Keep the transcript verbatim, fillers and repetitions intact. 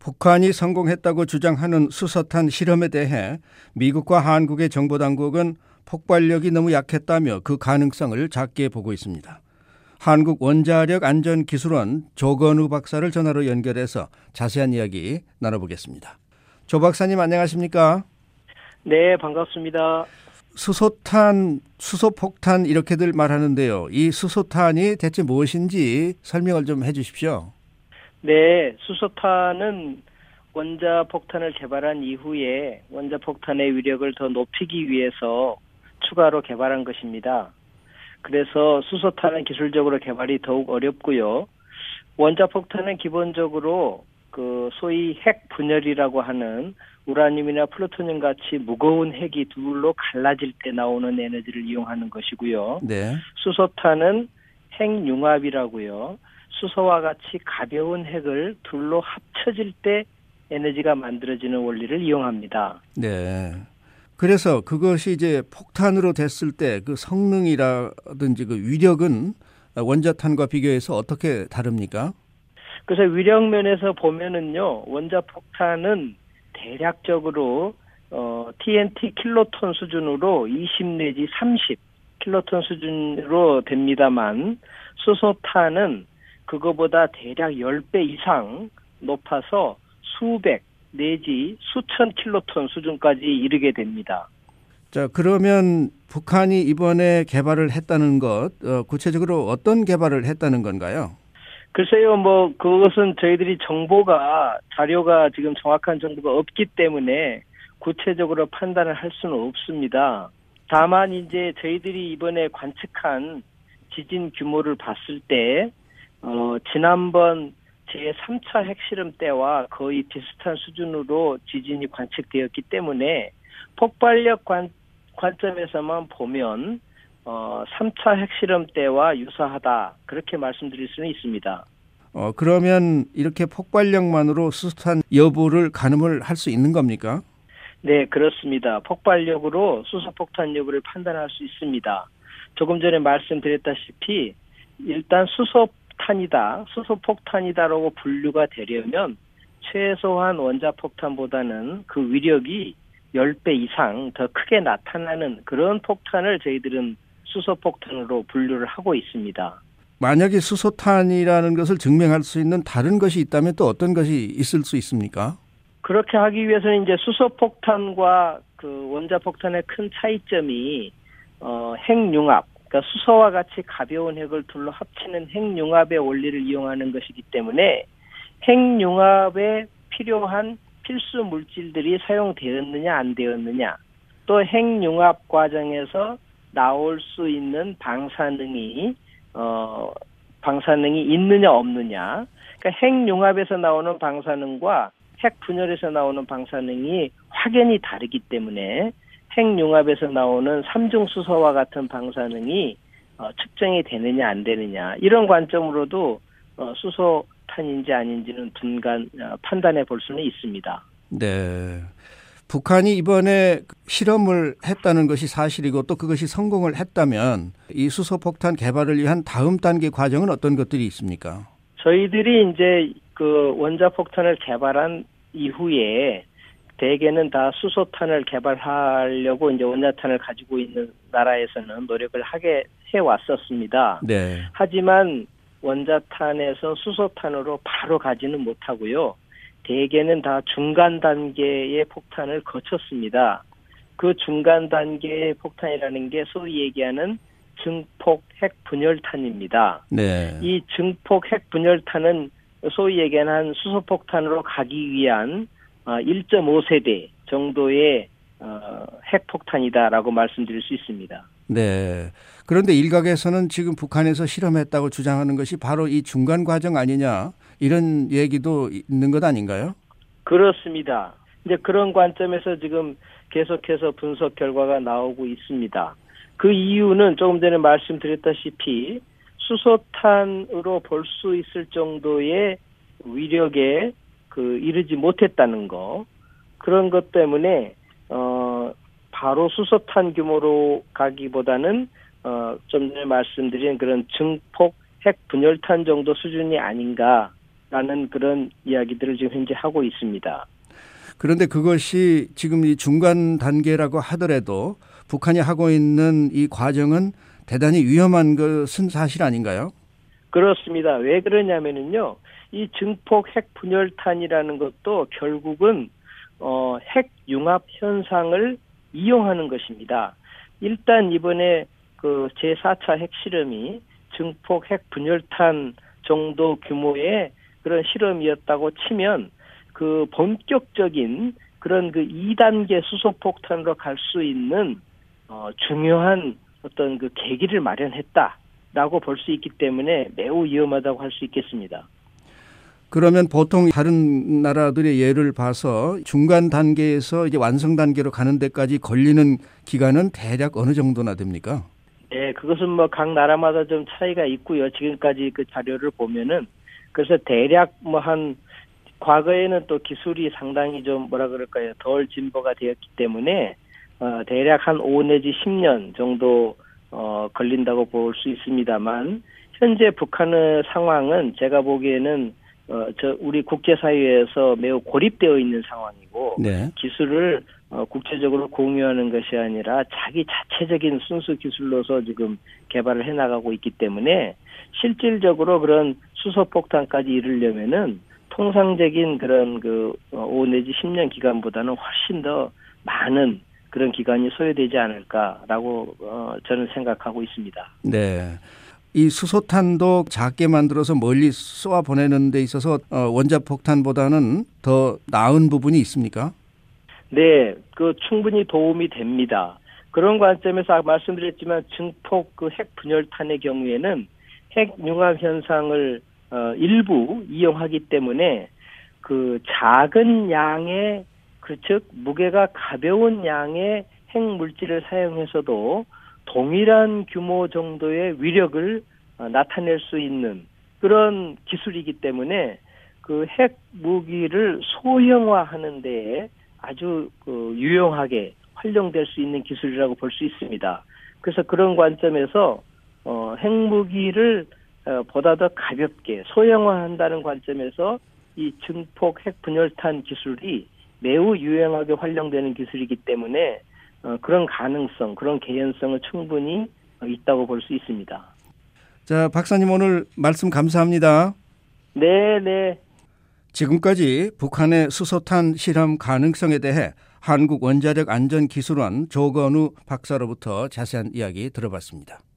북한이 성공했다고 주장하는 수소탄 실험에 대해 미국과 한국의 정보당국은 폭발력이 너무 약했다며 그 가능성을 작게 보고 있습니다. 한국 원자력안전기술원 조건우 박사를 전화로 연결해서 자세한 이야기 나눠보겠습니다. 조 박사님 안녕하십니까? 네, 반갑습니다. 수소탄, 수소폭탄 이렇게들 말하는데요. 이 수소탄이 대체 무엇인지 설명을 좀 해주십시오. 네, 수소탄은 원자폭탄을 개발한 이후에 원자폭탄의 위력을 더 높이기 위해서 추가로 개발한 것입니다. 그래서 수소탄은 기술적으로 개발이 더욱 어렵고요. 원자폭탄은 기본적으로 그 소위 핵 분열이라고 하는 우라늄이나 플루토늄 같이 무거운 핵이 둘로 갈라질 때 나오는 에너지를 이용하는 것이고요. 네. 수소탄은 핵융합이라고요. 수소와 같이 가벼운 핵을 둘로 합쳐질 때 에너지가 만들어지는 원리를 이용합니다. 네. 그래서 그것이 이제 폭탄으로 됐을 때 그 성능이라든지 그 위력은 원자탄과 비교해서 어떻게 다릅니까? 그래서 위력 면에서 보면은요, 원자폭탄은 대략적으로 어, 티엔티 킬로톤 수준으로 이십 내지 삼십 킬로톤 수준으로 됩니다만 수소탄은 그거보다 대략 십 배 이상 높아서 수백 내지 수천 킬로톤 수준까지 이르게 됩니다. 자, 그러면 북한이 이번에 개발을 했다는 것, 어, 구체적으로 어떤 개발을 했다는 건가요? 글쎄요, 뭐 그것은 저희들이 정보가 자료가 지금 정확한 정보가 없기 때문에 구체적으로 판단을 할 수는 없습니다. 다만 이제 저희들이 이번에 관측한 지진 규모를 봤을 때 어, 지난번 제삼 차 핵실험 때와 거의 비슷한 수준으로 지진이 관측되었기 때문에 폭발력 관, 관점에서만 보면 어, 삼 차 핵실험 때와 유사하다 그렇게 말씀드릴 수는 있습니다. 어, 그러면 이렇게 폭발력만으로 수소탄 여부를 가늠을 할 수 있는 겁니까? 네, 그렇습니다. 폭발력으로 수소폭탄 여부를 판단할 수 있습니다. 조금 전에 말씀드렸다시피 일단 수소탄이다, 수소폭탄이다라고 분류가 되려면 최소한 원자폭탄보다는 그 위력이 십 배 이상 더 크게 나타나는 그런 폭탄을 저희들은 수소폭탄으로 분류를 하고 있습니다. 만약에 수소탄이라는 것을 증명할 수 있는 다른 것이 있다면 또 어떤 것이 있을 수 있습니까? 그렇게 하기 위해서는 이제 수소폭탄과 그 원자폭탄의 큰 차이점이 어, 핵융합, 그러니까 수소와 같이 가벼운 핵을 둘로 합치는 핵융합의 원리를 이용하는 것이기 때문에 핵융합에 필요한 필수 물질들이 사용되었느냐 안 되었느냐, 또 핵융합 과정에서 나올 수 있는 방사능이 어, 방사능이 있느냐 없느냐, 그러니까 핵융합에서 나오는 방사능과 핵분열에서 나오는 방사능이 확연히 다르기 때문에 핵융합에서 나오는 삼중수소와 같은 방사능이 어, 측정이 되느냐 안 되느냐, 이런 관점으로도 어, 수소탄인지 아닌지는 분간 어, 판단해 볼 수는 있습니다. 네. 북한이 이번에 실험을 했다는 것이 사실이고 또 그것이 성공을 했다면 이 수소폭탄 개발을 위한 다음 단계 과정은 어떤 것들이 있습니까? 저희들이 이제 그 원자폭탄을 개발한 이후에 대개는 다 수소탄을 개발하려고 이제 원자탄을 가지고 있는 나라에서는 노력을 하게 해 왔었습니다. 네. 하지만 원자탄에서 수소탄으로 바로 가지는 못하고요. 대개는 다 중간 단계의 폭탄을 거쳤습니다. 그 중간 단계의 폭탄이라는 게 소위 얘기하는 증폭 핵 분열탄입니다. 네. 이 증폭 핵 분열탄은 소위 얘기하는 수소폭탄으로 가기 위한 일 점 오 세대 정도의 핵폭탄이다라고 말씀드릴 수 있습니다. 네. 그런데 일각에서는 지금 북한에서 실험했다고 주장하는 것이 바로 이 중간 과정 아니냐, 이런 얘기도 있는 것 아닌가요? 그렇습니다. 이제 그런 관점에서 지금 계속해서 분석 결과가 나오고 있습니다. 그 이유는 조금 전에 말씀드렸다시피 수소탄으로 볼 수 있을 정도의 위력에 그 이르지 못했다는 거, 그런 것 때문에 어 바로 수소탄 규모로 가기보다는 어 좀 전에 말씀드린 그런 증폭 핵 분열탄 정도 수준이 아닌가, 라는 그런 이야기들을 지금 현재 하고 있습니다. 그런데 그것이 지금 이 중간 단계라고 하더라도 북한이 하고 있는 이 과정은 대단히 위험한 것은 사실 아닌가요? 그렇습니다. 왜 그러냐면은요, 이 증폭 핵 분열탄이라는 것도 결국은 어, 핵 융합 현상을 이용하는 것입니다. 일단 이번에 그 제사 차 핵실험이 증폭 핵 분열탄 정도 규모의 그런 실험이었다고 치면 그 본격적인 그런 그 이 단계 수소폭탄으로 갈 수 있는 어, 중요한 어떤 그 계기를 마련했다라고 볼 수 있기 때문에 매우 위험하다고 할 수 있겠습니다. 그러면 보통 다른 나라들의 예를 봐서 중간 단계에서 이제 완성 단계로 가는 데까지 걸리는 기간은 대략 어느 정도나 됩니까? 네, 그것은 뭐 각 나라마다 좀 차이가 있고요. 지금까지 그 자료를 보면은 그래서 대략 뭐 한 과거에는 또 기술이 상당히 좀 뭐라 그럴까요? 덜 진보가 되었기 때문에 어, 대략 한 오 내지 십 년 정도 어, 걸린다고 볼 수 있습니다만 현재 북한의 상황은 제가 보기에는 어, 저 우리 국제사회에서 매우 고립되어 있는 상황이고 네. 기술을 어, 국제적으로 공유하는 것이 아니라 자기 자체적인 순수 기술로서 지금 개발을 해나가고 있기 때문에 실질적으로 그런 수소폭탄까지 이르려면은 통상적인 그런 그 오 내지 십 년 기간보다는 훨씬 더 많은 그런 기간이 소요되지 않을까라고 어, 저는 생각하고 있습니다. 네. 이 수소탄도 작게 만들어서 멀리 쏘아 보내는 데 있어서 원자폭탄보다는 더 나은 부분이 있습니까? 네, 그 충분히 도움이 됩니다. 그런 관점에서 아까 말씀드렸지만 증폭 그 핵 분열탄의 경우에는 핵 융합 현상을 어, 일부 이용하기 때문에 그 작은 양의 그 즉 무게가 가벼운 양의 핵 물질을 사용해서도 동일한 규모 정도의 위력을 어, 나타낼 수 있는 그런 기술이기 때문에 그 핵 무기를 소형화하는 데에 아주 그 유용하게 활용될 수 있는 기술이라고 볼 수 있습니다. 그래서 그런 관점에서 어, 핵무기를 어, 보다 더 가볍게 소형화한다는 관점에서 이 증폭 핵 분열탄 기술이 매우 유용하게 활용되는 기술이기 때문에 어, 그런 가능성, 그런 개연성은 충분히 있다고 볼 수 있습니다. 자, 박사님 오늘 말씀 감사합니다. 네, 네. 지금까지 북한의 수소탄 실험 가능성에 대해 한국원자력안전기술원 조건우 박사로부터 자세한 이야기 들어봤습니다.